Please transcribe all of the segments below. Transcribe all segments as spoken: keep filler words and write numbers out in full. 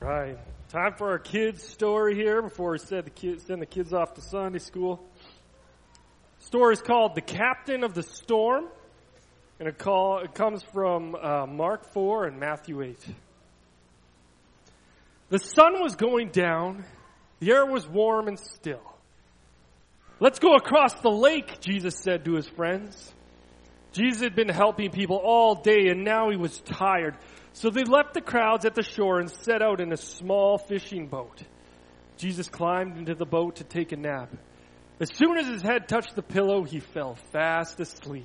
All right, time for our kids' story here before we send the kids, send the kids off to Sunday school. The story is called The Captain of the Storm, and it, call, it comes from uh, Mark four and Matthew eight. The sun was going down, the air was warm and still. Let's go across the lake, Jesus said to his friends. Jesus had been helping people all day, and now he was tired. So they left the crowds at the shore and set out in a small fishing boat. Jesus climbed into the boat to take a nap. As soon as his head touched the pillow, he fell fast asleep.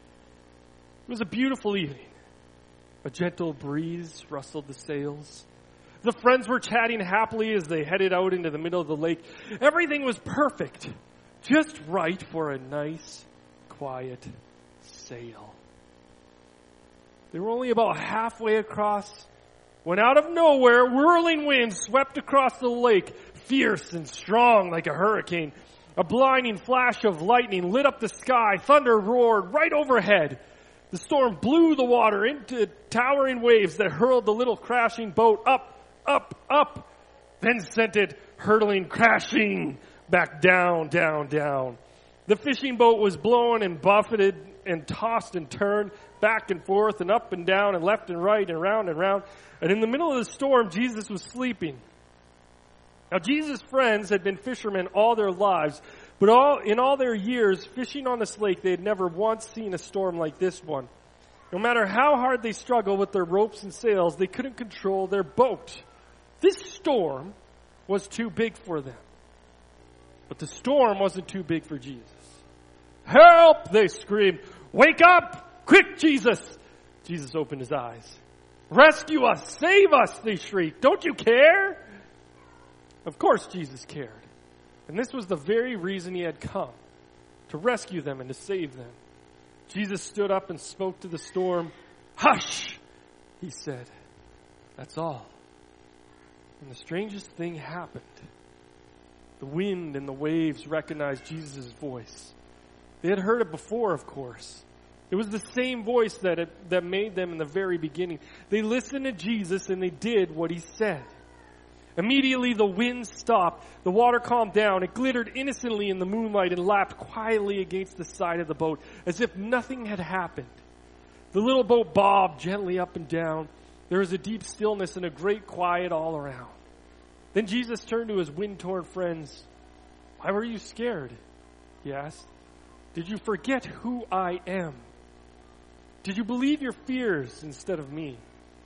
It was a beautiful evening. A gentle breeze rustled the sails. The friends were chatting happily as they headed out into the middle of the lake. Everything was perfect, just right for a nice, quiet sail. They were only about halfway across when out of nowhere, whirling winds swept across the lake, fierce and strong like a hurricane. A blinding flash of lightning lit up the sky. Thunder roared right overhead. The storm blew the water into towering waves that hurled the little crashing boat up, up, up, then sent it hurtling, crashing back down, down, down. The fishing boat was blown and buffeted and tossed and turned back and forth and up and down and left and right and round and round. And in the middle of the storm, Jesus was sleeping. Now, Jesus' friends had been fishermen all their lives, but all in all their years fishing on this lake, they had never once seen a storm like this one. No matter how hard they struggled with their ropes and sails, they couldn't control their boat. This storm was too big for them. But the storm wasn't too big for Jesus. Help! They screamed. Wake up! Quick, Jesus! Jesus opened his eyes. Rescue us! Save us! They shrieked. Don't you care? Of course Jesus cared. And this was the very reason he had come, to rescue them and to save them. Jesus stood up and spoke to the storm. Hush! He said. That's all. And the strangest thing happened. The wind and the waves recognized Jesus' voice. They had heard it before, of course. It was the same voice that it, that made them in the very beginning. They listened to Jesus and they did what he said. Immediately the wind stopped. The water calmed down. It glittered innocently in the moonlight and lapped quietly against the side of the boat as if nothing had happened. The little boat bobbed gently up and down. There was a deep stillness and a great quiet all around. Then Jesus turned to his wind-torn friends. Why were you scared? He asked. Did you forget who I am? Did you believe your fears instead of me?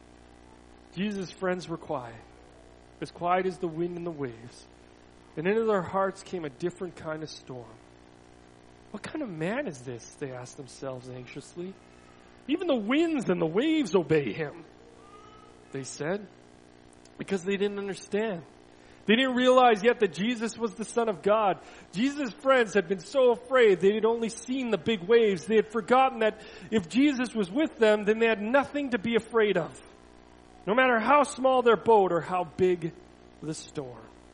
Jesus' friends were quiet, as quiet as the wind and the waves. And into their hearts came a different kind of storm. What kind of man is this? They asked themselves anxiously. Even the winds and the waves obey him, they said, because they didn't understand. They didn't realize yet that Jesus was the Son of God. Jesus' friends had been so afraid they had only seen the big waves. They had forgotten that if Jesus was with them, then they had nothing to be afraid of, no matter how small their boat or how big the storm.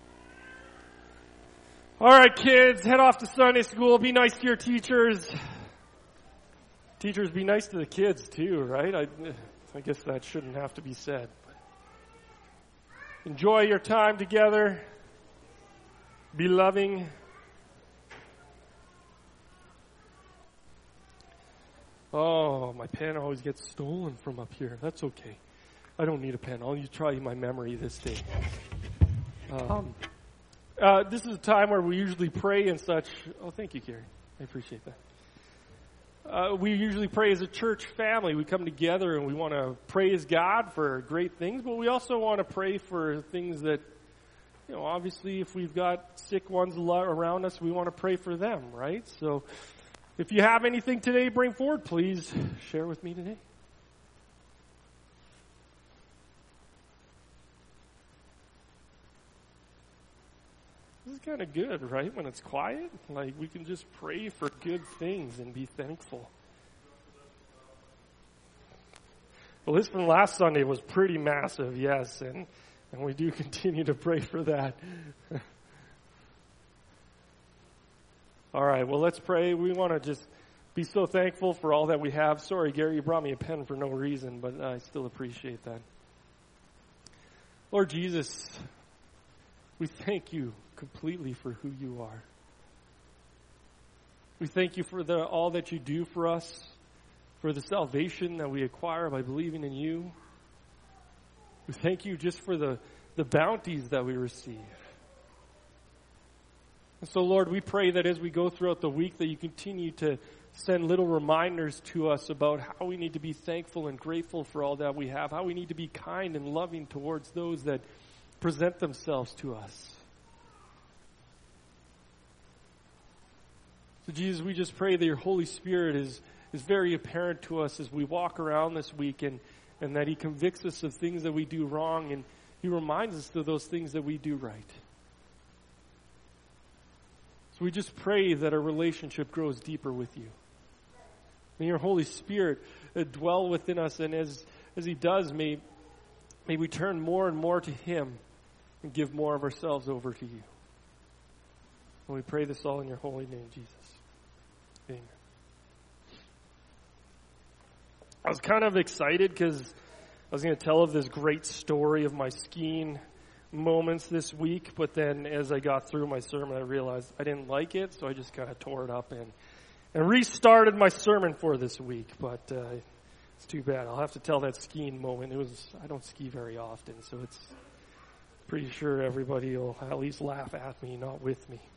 All right, kids, head off to Sunday school. Be nice to your teachers. Teachers, be nice to the kids too, right? I, I guess that shouldn't have to be said. Enjoy your time together. Be loving. Oh, my pen always gets stolen from up here. That's okay. I don't need a pen. I'll try my memory this day. Um, uh, this is a time where we usually pray and such. Oh, thank you, Gary. I appreciate that. Uh, we usually pray as a church family. We come together and we want to praise God for great things, but we also want to pray for things that, you know, obviously if we've got sick ones around us, we want to pray for them, right? So if you have anything today, bring forward, please share with me today. This is kind of good, right? When it's quiet, like we can just pray for good things and be thankful. Well, this from last Sunday was pretty massive, yes, and, and we do continue to pray for that. All right, well, let's pray. We want to just be so thankful for all that we have. Sorry, Gary, you brought me a pen for no reason, but I still appreciate that. Lord Jesus, we thank you completely for who you are. We thank you for the, all that you do for us, for the salvation that we acquire by believing in you. We thank you just for the, the bounties that we receive. And so, Lord, we pray that as we go throughout the week that you continue to send little reminders to us about how we need to be thankful and grateful for all that we have, how we need to be kind and loving towards those that present themselves to us. So, Jesus, we just pray that your Holy Spirit is, is very apparent to us as we walk around this week, and, and that he convicts us of things that we do wrong, and he reminds us of those things that we do right. So we just pray that our relationship grows deeper with you. May your Holy Spirit uh, dwell within us, and as, as he does, may, may we turn more and more to him and give more of ourselves over to you. And we pray this all in your holy name, Jesus. Amen. I was kind of excited because I was going to tell of this great story of my skiing moments this week, but then as I got through my sermon, I realized I didn't like it, so I just kind of tore it up and, and restarted my sermon for this week. But uh, it's too bad. I'll have to tell that skiing moment. It was I don't ski very often, so it's pretty sure everybody will at least laugh at me, not with me.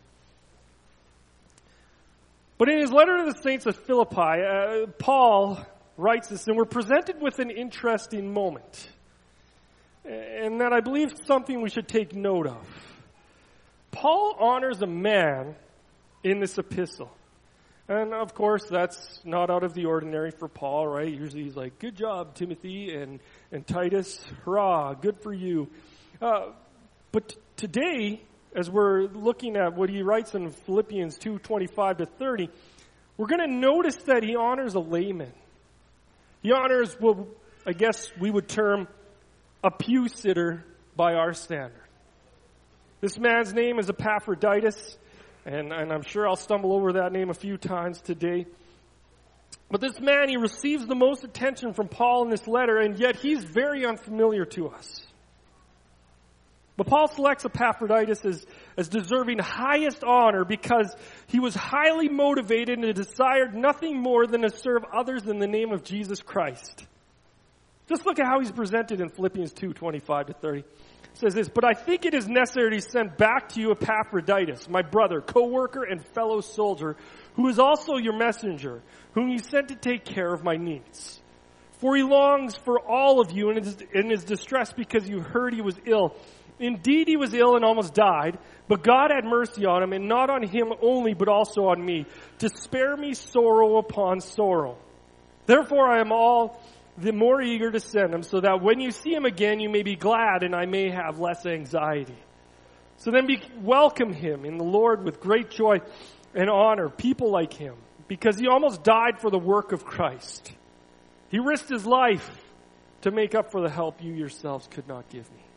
But in his letter to the saints of Philippi, uh, Paul writes this, and we're presented with an interesting moment. And that I believe is something we should take note of. Paul honors a man in this epistle. And of course, that's not out of the ordinary for Paul, right? Usually he's like, good job, Timothy and, and Titus. Hurrah, good for you. Uh, but t- today, as we're looking at what he writes in Philippians two, twenty-five to thirty, we're going to notice that he honors a layman. He honors what I guess we would term a pew sitter by our standard. This man's name is Epaphroditus, and, and I'm sure I'll stumble over that name a few times today. But this man, he receives the most attention from Paul in this letter, and yet he's very unfamiliar to us. But Paul selects Epaphroditus as, as deserving highest honor because he was highly motivated and desired nothing more than to serve others in the name of Jesus Christ. Just look at how he's presented in Philippians two, twenty-five to thirty. It says this, but I think it is necessary to send back to you Epaphroditus, my brother, co-worker, and fellow soldier, who is also your messenger, whom you sent to take care of my needs. For he longs for all of you and is, and is distressed because you heard he was ill. Indeed, he was ill and almost died, but God had mercy on him, and not on him only, but also on me, to spare me sorrow upon sorrow. Therefore, I am all the more eager to send him, so that when you see him again, you may be glad, and I may have less anxiety. So then be, welcome him in the Lord with great joy and honor, people like him, because he almost died for the work of Christ. He risked his life to make up for the help you yourselves could not give me.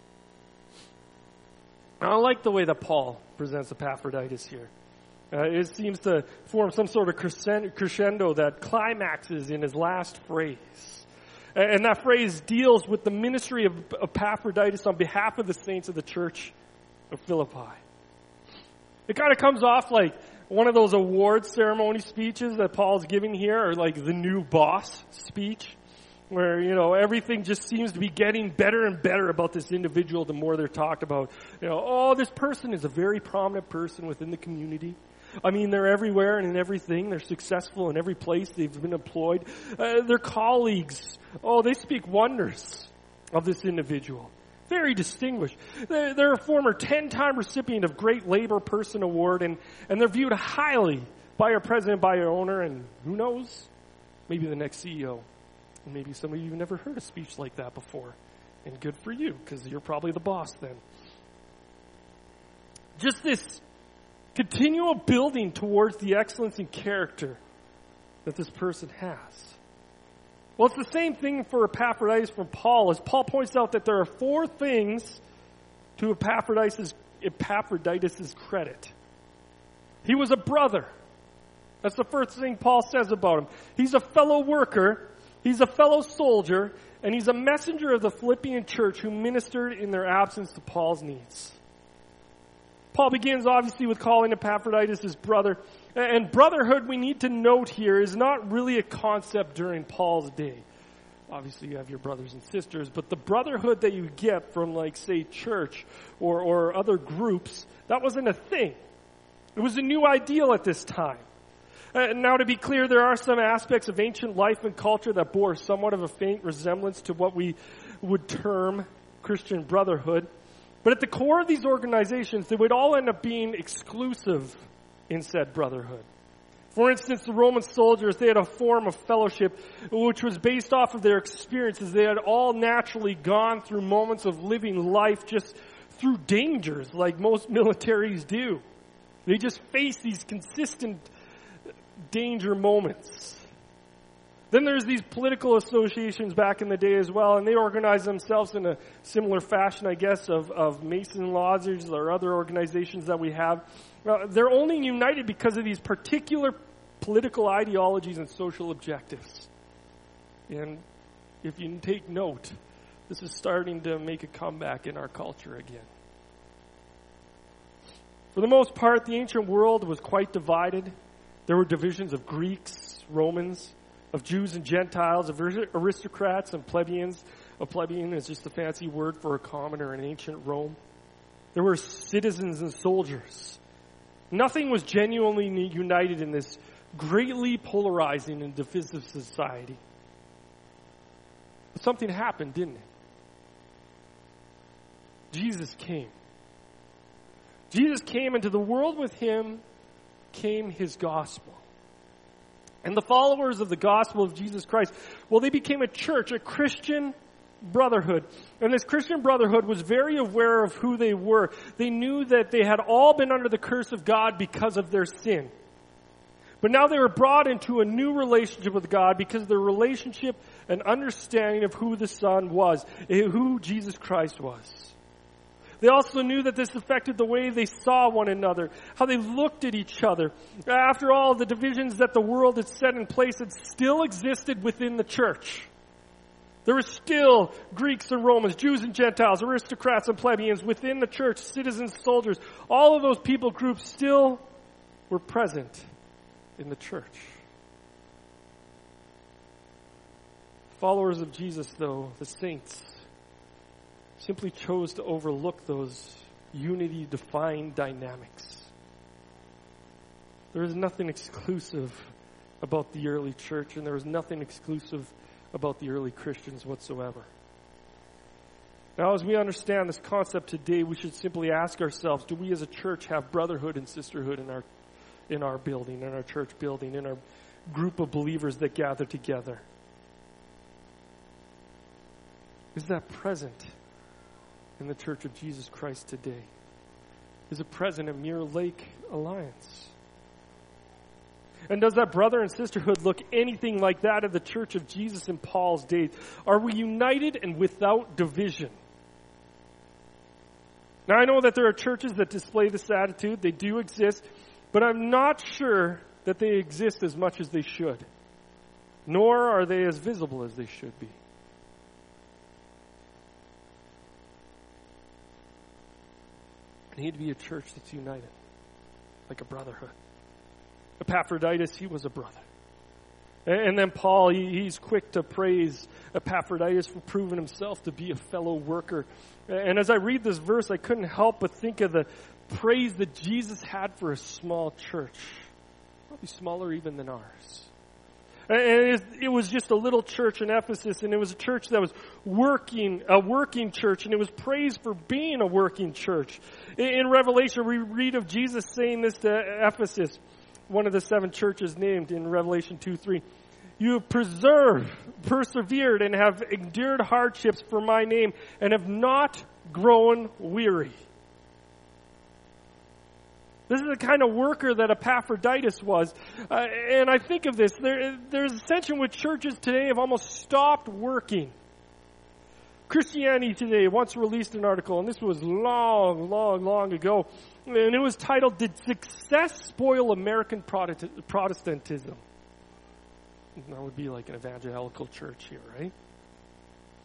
I like the way that Paul presents Epaphroditus here. Uh, it seems to form some sort of crescendo that climaxes in his last phrase. And that phrase deals with the ministry of Epaphroditus on behalf of the saints of the church of Philippi. It kind of comes off like one of those award ceremony speeches that Paul's giving here, or like the new boss speech, where, you know, everything just seems to be getting better and better about this individual the more they're talked about. You know, oh, this person is a very prominent person within the community. I mean, they're everywhere and in everything. They're successful in every place they've been employed. Uh, their colleagues, oh, they speak wonders of this individual. Very distinguished. They're, they're a former ten-time recipient of Great Labor Person Award, and, and they're viewed highly by our president, by our owner, and who knows, maybe the next C E O. And maybe some of you have never heard a speech like that before. And good for you, because you're probably the boss then. Just this continual building towards the excellence in character that this person has. Well, it's the same thing for Epaphroditus from Paul, as Paul points out that there are four things to Epaphroditus' Epaphroditus' credit. He was a brother. That's the first thing Paul says about him. He's a fellow worker. He's a fellow soldier, And he's a messenger of the Philippian church who ministered in their absence to Paul's needs. Paul begins, obviously, with calling Epaphroditus his brother. And brotherhood, we need to note here, is not really a concept during Paul's day. Obviously, you have your brothers and sisters, but the brotherhood that you get from, like, say, church or, or other groups, that wasn't a thing. It was a new ideal at this time. Uh, now, to be clear, there are some aspects of ancient life and culture that bore somewhat of a faint resemblance to what we would term Christian brotherhood. But at the core of these organizations, they would all end up being exclusive in said brotherhood. For instance, the Roman soldiers, they had a form of fellowship which was based off of their experiences. They had all naturally gone through moments of living life just through dangers like most militaries do. They just face these consistent danger moments. Then there's these political associations back in the day as well, and they organize themselves in a similar fashion, I guess, of, of Mason lodges or other organizations that we have. Uh, they're only united because of these particular political ideologies and social objectives. And if you take note, this is starting to make a comeback in our culture again. For the most part, the ancient world was quite divided. There were divisions of Greeks, Romans, of Jews and Gentiles, of aristocrats and plebeians. A plebeian is just a fancy word for a commoner in ancient Rome. There were citizens and soldiers. Nothing was genuinely united in this greatly polarizing and divisive society. But something happened, didn't it? Jesus came. Jesus came, and to the world with him came his gospel. And the followers of the gospel of Jesus Christ, well, they became a church, a Christian brotherhood. And this Christian brotherhood was very aware of who they were. They knew that they had all been under the curse of God because of their sin. But now they were brought into a new relationship with God because of their relationship and understanding of who the Son was, who Jesus Christ was. They also knew that this affected the way they saw one another, how they looked at each other. After all, the divisions that the world had set in place had still existed within the church. There were still Greeks and Romans, Jews and Gentiles, aristocrats and plebeians within the church, citizens, soldiers. All of those people groups still were present in the church. Followers of Jesus, though, the saints, simply chose to overlook those unity-defined dynamics. There is nothing exclusive about the early church, and there was nothing exclusive about the early Christians whatsoever. Now, as we understand this concept today, we should simply ask ourselves, do we as a church have brotherhood and sisterhood in our in our building, in our church building, in our group of believers that gather together? Is that present in the Church of Jesus Christ today? Is it present in Mirror Lake Alliance? And does that brother and sisterhood look anything like that of the Church of Jesus in Paul's days? Are we united and without division? Now, I know that there are churches that display this attitude. They do exist. But I'm not sure that they exist as much as they should. Nor are they as visible as they should be. We need to be a church that's united, like a brotherhood. Epaphroditus, he was a brother. And then Paul, he, he's quick to praise Epaphroditus for proving himself to be a fellow worker. And as I read this verse, I couldn't help but think of the praise that Jesus had for a small church. Probably smaller even than ours. And it was just a little church in Ephesus, and it was a church that was working, a working church, and it was praised for being a working church. In Revelation, we read of Jesus saying this to Ephesus, one of the seven churches named in Revelation two three. You have preserved, persevered, and have endured hardships for my name, and have not grown weary. This is the kind of worker that Epaphroditus was. Uh, and I think of this, there, there's a sense in which churches today have almost stopped working. Christianity Today once released an article, and this was long, long, long ago, and it was titled, Did Success Spoil American Protestantism? That would be like an evangelical church here, right?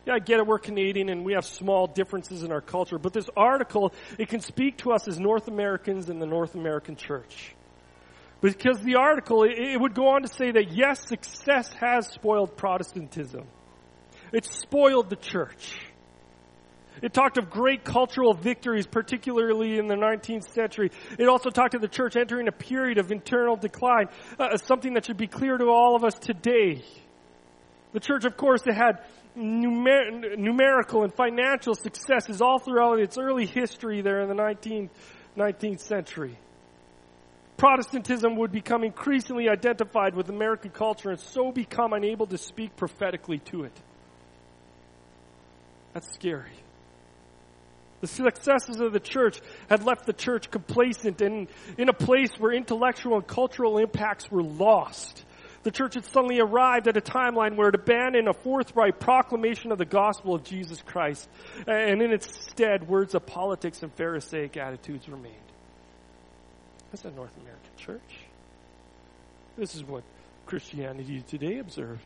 Yeah, I get it, we're Canadian and we have small differences in our culture, but this article, it can speak to us as North Americans in the North American church. Because the article, it, it would go on to say that yes, success has spoiled Protestantism. It's spoiled the church. It talked of great cultural victories, particularly in the nineteenth century. It also talked of the church entering a period of internal decline, uh, something that should be clear to all of us today. The church, of course, it had numer- numerical and financial successes all throughout its early history there in the nineteenth, nineteenth century. Protestantism would become increasingly identified with American culture and so become unable to speak prophetically to it. That's scary. The successes of the church had left the church complacent and in a place where intellectual and cultural impacts were lost. The church had suddenly arrived at a timeline where it abandoned a forthright proclamation of the gospel of Jesus Christ, and in its stead, words of politics and Pharisaic attitudes remained. That's a North American church. This is what Christianity today observed.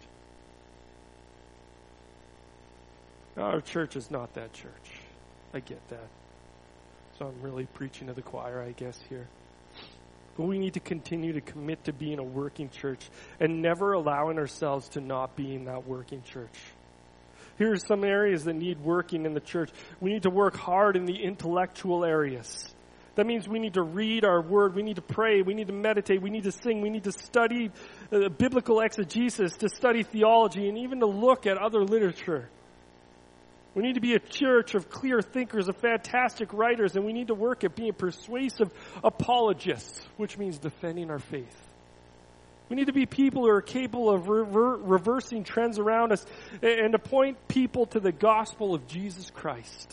Our church is not that church. I get that. So I'm really preaching to the choir, I guess, here. But we need to continue to commit to being a working church and never allowing ourselves to not be in that working church. Here are some areas that need working in the church. We need to work hard in the intellectual areas. That means we need to read our word, we need to pray, we need to meditate, we need to sing, we need to study uh, biblical exegesis, to study theology, and even to look at other literature. We need to be a church of clear thinkers, of fantastic writers, and we need to work at being persuasive apologists, which means defending our faith. We need to be people who are capable of rever- reversing trends around us and to point people to the gospel of Jesus Christ.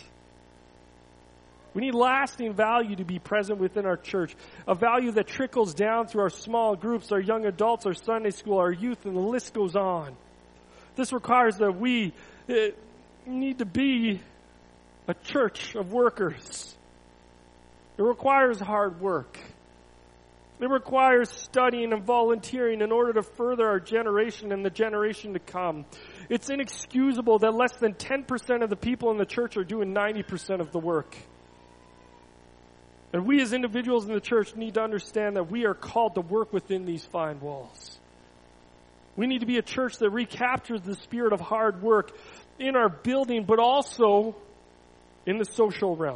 We need lasting value to be present within our church, a value that trickles down through our small groups, our young adults, our Sunday school, our youth, and the list goes on. This requires that we uh, need to be a church of workers. It requires hard work. It requires studying and volunteering in order to further our generation and the generation to come. It's inexcusable that less than ten percent of the people in the church are doing ninety percent of the work. And we as individuals in the church need to understand that we are called to work within these fine walls. We need to be a church that recaptures the spirit of hard work in our building, but also in the social realm.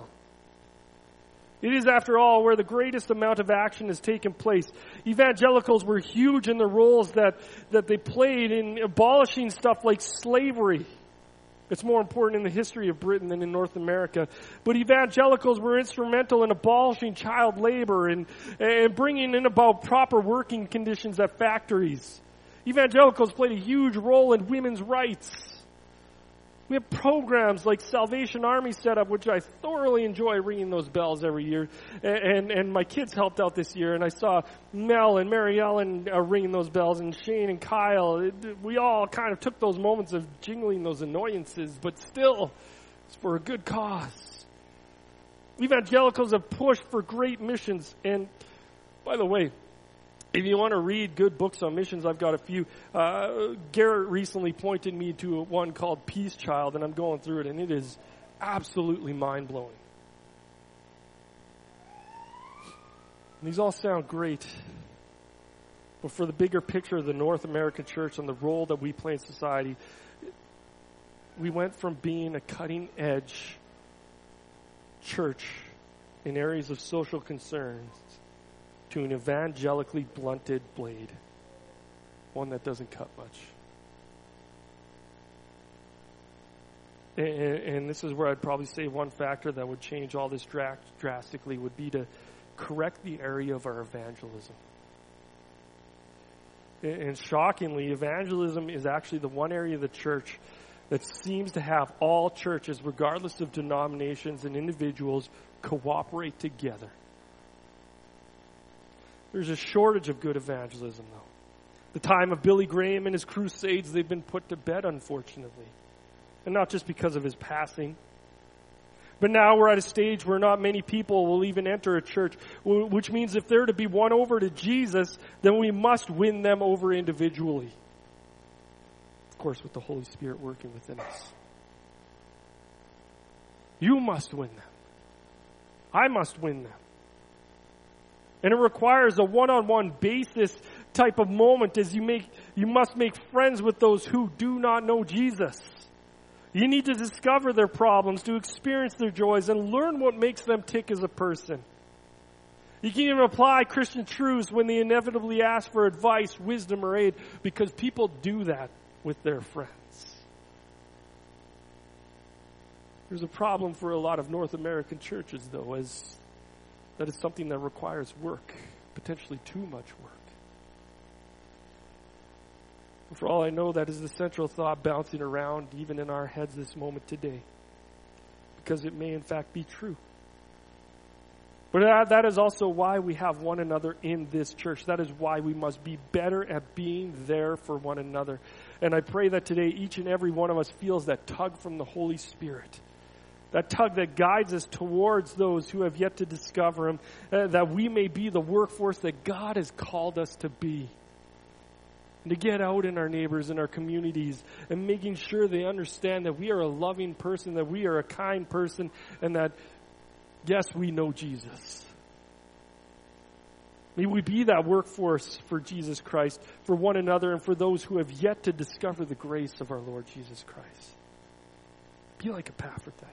It is, after all, where the greatest amount of action has taken place. Evangelicals were huge in the roles that, that they played in abolishing stuff like slavery. It's more important in the history of Britain than in North America. But evangelicals were instrumental in abolishing child labor and, and bringing in about proper working conditions at factories. Evangelicals played a huge role in women's rights. We have programs like Salvation Army set up, which I thoroughly enjoy ringing those bells every year. And, and, and my kids helped out this year, and I saw Mel and Mary Ellen uh, ringing those bells, and Shane and Kyle. It, we all kind of took those moments of jingling those annoyances, but still, it's for a good cause. Evangelicals have pushed for great missions. And by the way, if you want to read good books on missions, I've got a few. Uh, Garrett recently pointed me to one called Peace Child, and I'm going through it, and it is absolutely mind-blowing. And these all sound great, but for the bigger picture of the North American church and the role that we play in society, we went from being a cutting-edge church in areas of social concerns to an evangelically blunted blade, one that doesn't cut much. And, and this is where I'd probably say one factor that would change all this dra- drastically would be to correct the area of our evangelism. And, and shockingly, evangelism is actually the one area of the church that seems to have all churches, regardless of denominations and individuals, cooperate together. There's a shortage of good evangelism, though. The time of Billy Graham and his crusades, they've been put to bed, unfortunately. And not just because of his passing. But now we're at a stage where not many people will even enter a church, which means if they're to be won over to Jesus, then we must win them over individually. Of course, with the Holy Spirit working within us. You must win them. I must win them. And it requires a one-on-one basis type of moment as you make, you must make friends with those who do not know Jesus. You need to discover their problems, to experience their joys, and learn what makes them tick as a person. You can even apply Christian truths when they inevitably ask for advice, wisdom, or aid, because people do that with their friends. There's a problem for a lot of North American churches, though, as that is something that requires work, potentially too much work. For all I know, that is the central thought bouncing around even in our heads this moment today, because it may in fact be true. But that, that is also why we have one another in this church. That is why we must be better at being there for one another. And I pray that today each and every one of us feels that tug from the Holy Spirit, that tug that guides us towards those who have yet to discover Him, uh, that we may be the workforce that God has called us to be. And to get out in our neighbors and our communities and making sure they understand that we are a loving person, that we are a kind person, and that, yes, we know Jesus. May we be that workforce for Jesus Christ, for one another, and for those who have yet to discover the grace of our Lord Jesus Christ. Be like Epaphroditus.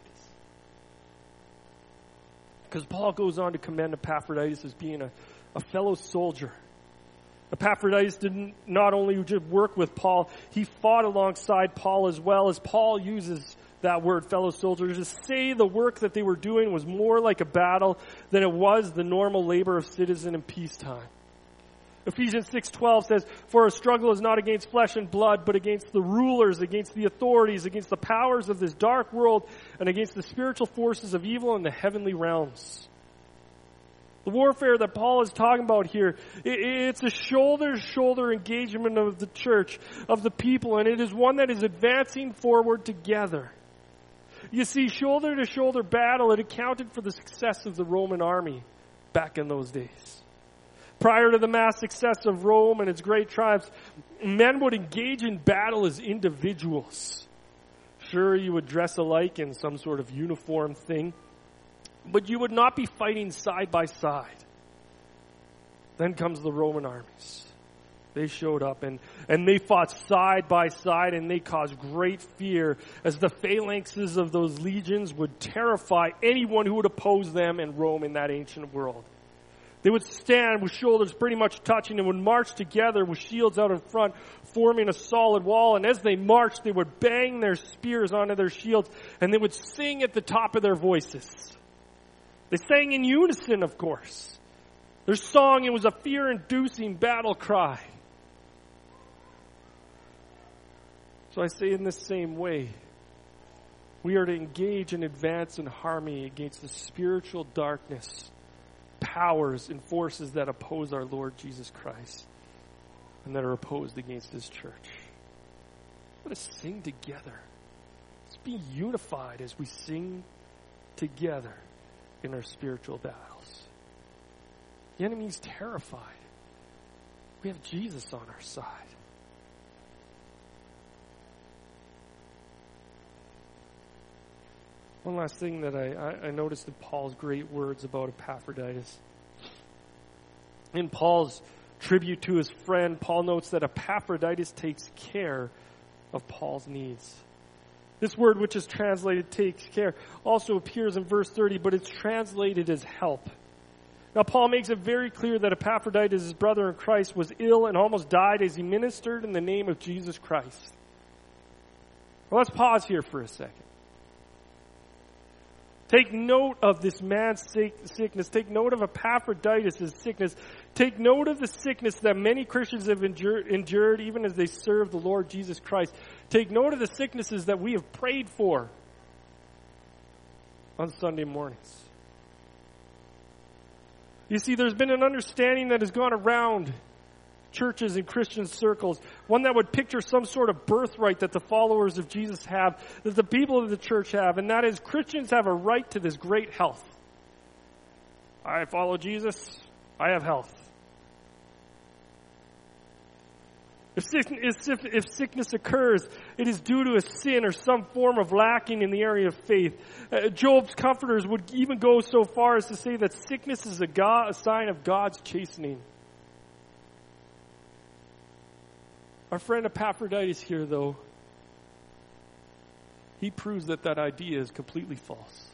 Because Paul goes on to commend Epaphroditus as being a, a fellow soldier. Epaphroditus didn't not only just work with Paul, he fought alongside Paul as well, as Paul uses that word, fellow soldiers, to say the work that they were doing was more like a battle than it was the normal labor of citizen in peacetime. Ephesians six twelve says, "For our struggle is not against flesh and blood, but against the rulers, against the authorities, against the powers of this dark world, and against the spiritual forces of evil in the heavenly realms." The warfare that Paul is talking about here, it's a shoulder-to-shoulder engagement of the church, of the people, and it is one that is advancing forward together. You see, shoulder-to-shoulder battle, it accounted for the success of the Roman army back in those days. Prior to the mass success of Rome and its great triumphs, men would engage in battle as individuals. Sure, you would dress alike in some sort of uniform thing, but you would not be fighting side by side. Then comes the Roman armies. They showed up and, and they fought side by side, and they caused great fear as the phalanxes of those legions would terrify anyone who would oppose them in Rome in that ancient world. They would stand with shoulders pretty much touching and would march together with shields out in front, forming a solid wall. And as they marched, they would bang their spears onto their shields, and they would sing at the top of their voices. They sang in unison, of course. Their song, it was a fear-inducing battle cry. So I say in this same way, we are to engage and advance in harmony against the spiritual darkness, powers, and forces that oppose our Lord Jesus Christ and that are opposed against His church. Let us sing together. Let's be unified as we sing together in our spiritual battles. The enemy's terrified. We have Jesus on our side. One last thing that I, I, I noticed in Paul's great words about Epaphroditus. In Paul's tribute to his friend, Paul notes that Epaphroditus takes care of Paul's needs. This word, which is translated takes care, also appears in verse thirty, but it's translated as help. Now, Paul makes it very clear that Epaphroditus, his brother in Christ, was ill and almost died as he ministered in the name of Jesus Christ. Well, let's pause here for a second. Take note of this man's sickness. Take note of Epaphroditus' sickness. Take note of the sickness that many Christians have endured, endured even as they serve the Lord Jesus Christ. Take note of the sicknesses that we have prayed for on Sunday mornings. You see, there's been an understanding that has gone around churches and Christian circles, one that would picture some sort of birthright that the followers of Jesus have, that the people of the church have, and that is Christians have a right to this great health. I follow Jesus, I have health. If sickness, if, if sickness occurs, it is due to a sin or some form of lacking in the area of faith. Uh, Job's comforters would even go so far as to say that sickness is a, God, a sign of God's chastening. Our friend Epaphroditus here, though, he proves that that idea is completely false.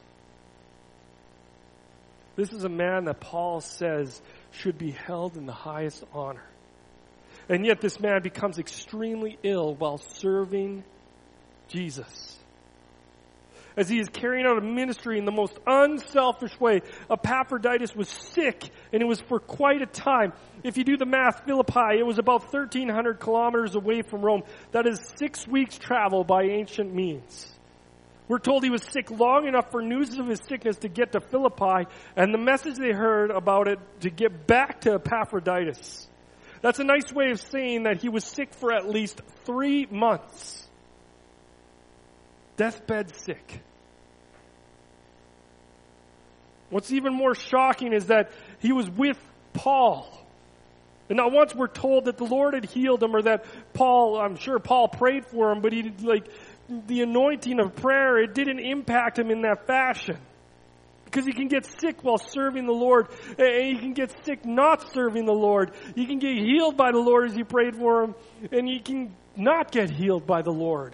This is a man that Paul says should be held in the highest honor. And yet this man becomes extremely ill while serving Jesus. As he is carrying out a ministry in the most unselfish way, Epaphroditus was sick, and it was for quite a time. If you do the math, Philippi, it was about thirteen hundred kilometers away from Rome. That is six weeks' travel by ancient means. We're told he was sick long enough for news of his sickness to get to Philippi, and the message they heard about it to get back to Epaphroditus. That's a nice way of saying that he was sick for at least three months. Deathbed sick. What's even more shocking is that he was with Paul. And not once we're told that the Lord had healed him or that Paul, I'm sure Paul prayed for him, but he did, like, the anointing of prayer, it didn't impact him in that fashion. Because he can get sick while serving the Lord. And he can get sick not serving the Lord. You can get healed by the Lord as you prayed for him. And you can not get healed by the Lord.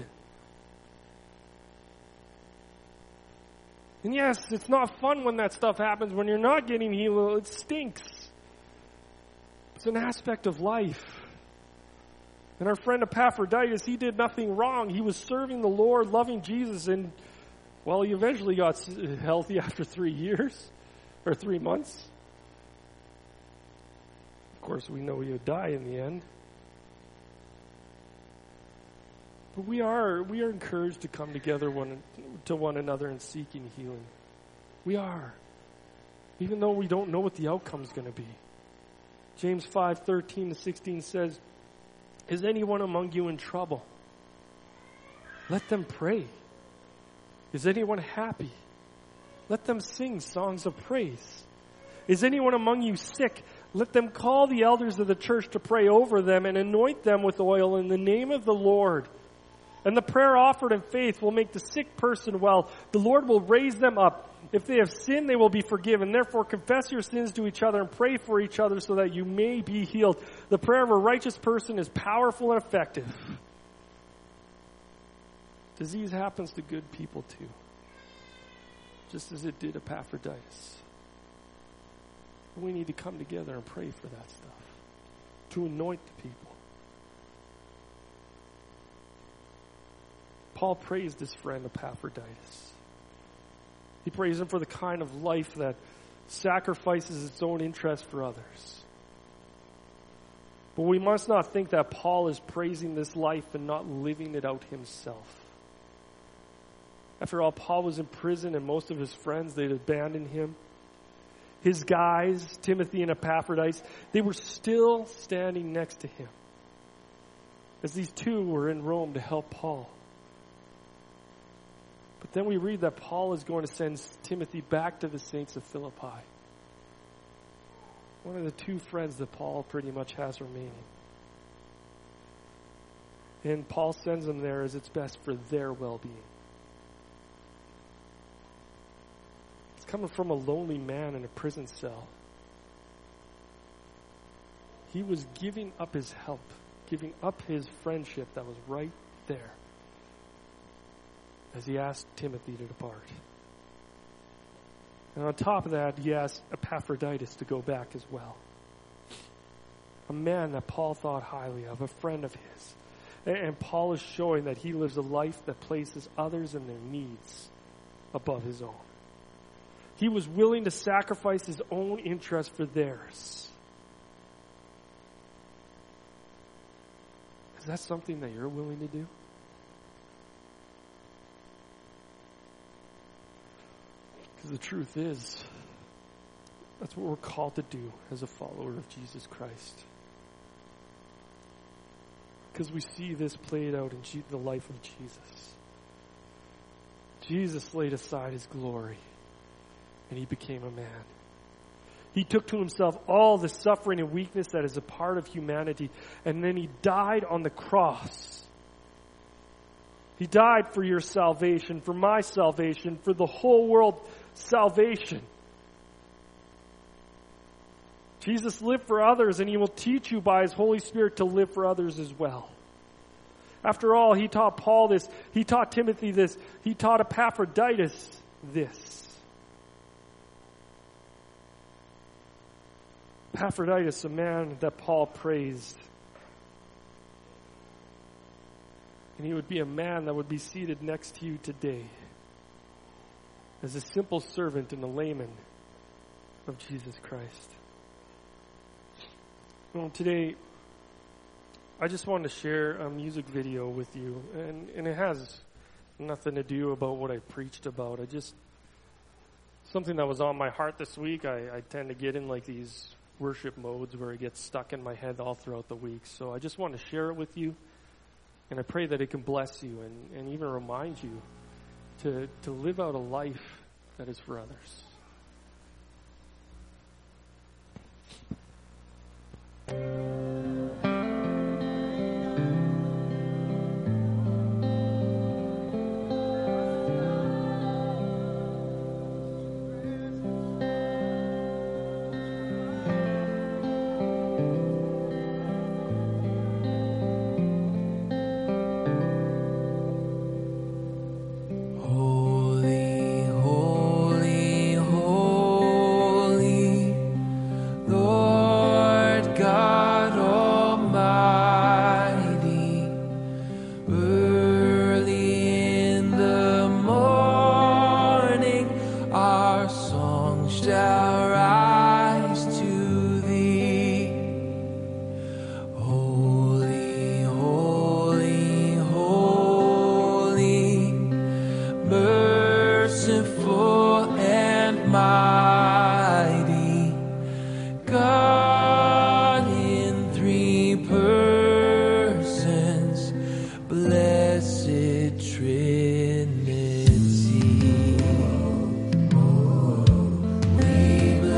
And yes, it's not fun when that stuff happens. When you're not getting healed, it stinks. It's an aspect of life. And our friend Epaphroditus, he did nothing wrong. He was serving the Lord, loving Jesus, and well, he eventually got healthy after three years, or three months. Of course, we know he would die in the end. But we are we are encouraged to come together one, to one another in seeking healing. We are. Even though we don't know what the outcome is going to be. James five thirteen to sixteen says, "Is anyone among you in trouble? Let them pray. Is anyone happy? Let them sing songs of praise. Is anyone among you sick? Let them call the elders of the church to pray over them and anoint them with oil in the name of the Lord. And the prayer offered in faith will make the sick person well. The Lord will raise them up. If they have sinned, they will be forgiven. Therefore, confess your sins to each other and pray for each other so that you may be healed. The prayer of a righteous person is powerful and effective." Disease happens to good people too, just as it did Epaphroditus. We need to come together and pray for that stuff, to anoint the people. Paul praised his friend Epaphroditus. He praised him for the kind of life that sacrifices its own interest for others. But we must not think that Paul is praising this life and not living it out himself. After all, Paul was in prison and most of his friends, they'd abandoned him. His guys, Timothy and Epaphroditus, they were still standing next to him as these two were in Rome to help Paul. But then we read that Paul is going to send Timothy back to the saints of Philippi. One of the two friends that Paul pretty much has remaining. And Paul sends them there as it's best for their well-being. It's coming from a lonely man in a prison cell. He was giving up his help, giving up his friendship that was right there as he asked Timothy to depart. And on top of that, he asked Epaphroditus to go back as well. A man that Paul thought highly of, a friend of his. And Paul is showing that he lives a life that places others and their needs above his own. He was willing to sacrifice his own interest for theirs. Is that something that you're willing to do? Because the truth is, that's what we're called to do as a follower of Jesus Christ. Because we see this played out in the life of Jesus. Jesus laid aside his glory, and he became a man. He took to himself all the suffering and weakness that is a part of humanity. And then he died on the cross. He died for your salvation, for my salvation, for the whole world's salvation. Jesus lived for others, and he will teach you by his Holy Spirit to live for others as well. After all, he taught Paul this. He taught Timothy this. He taught Epaphroditus this. Epaphroditus, a man that Paul praised. And he would be a man that would be seated next to you today as a simple servant and a layman of Jesus Christ. Well, today, I just wanted to share a music video with you, and, and it has nothing to do about what I preached about. I just, something that was on my heart this week. I, I tend to get in like these worship modes where it gets stuck in my head all throughout the week. So I just want to share it with you, and I pray that it can bless you and, and even remind you to, to live out a life that is for others. We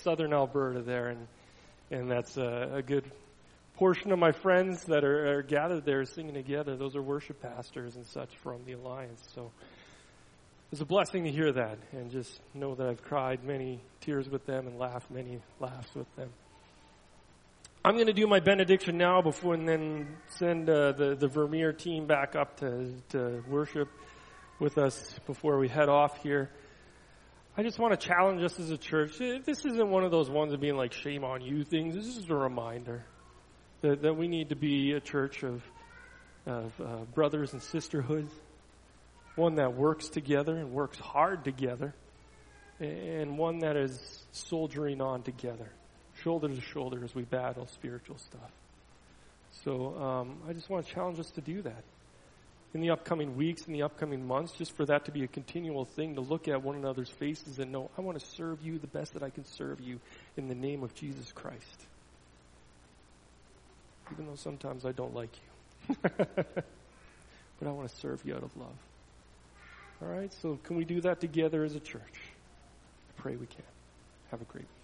southern Alberta there, and and that's a, a good portion of my friends that are, are gathered there singing together. Those are worship pastors and such from the Alliance. So it's a blessing to hear that, and just know that I've cried many tears with them and laughed many laughs with them. I'm going to do my benediction now before, and then send uh, the the Vermeer team back up to to worship with us before we head off here. I just want to challenge us as a church. This isn't one of those ones of being like shame on you things. This is a reminder that, that we need to be a church of, of uh, brothers and sisterhood, one that works together and works hard together, and one that is soldiering on together, shoulder to shoulder as we battle spiritual stuff. So um, I just want to challenge us to do that in the upcoming weeks, in the upcoming months, just for that to be a continual thing, to look at one another's faces and know, I want to serve you the best that I can serve you in the name of Jesus Christ. Even though sometimes I don't like you. But I want to serve you out of love. All right, so can we do that together as a church? I pray we can. Have a great week.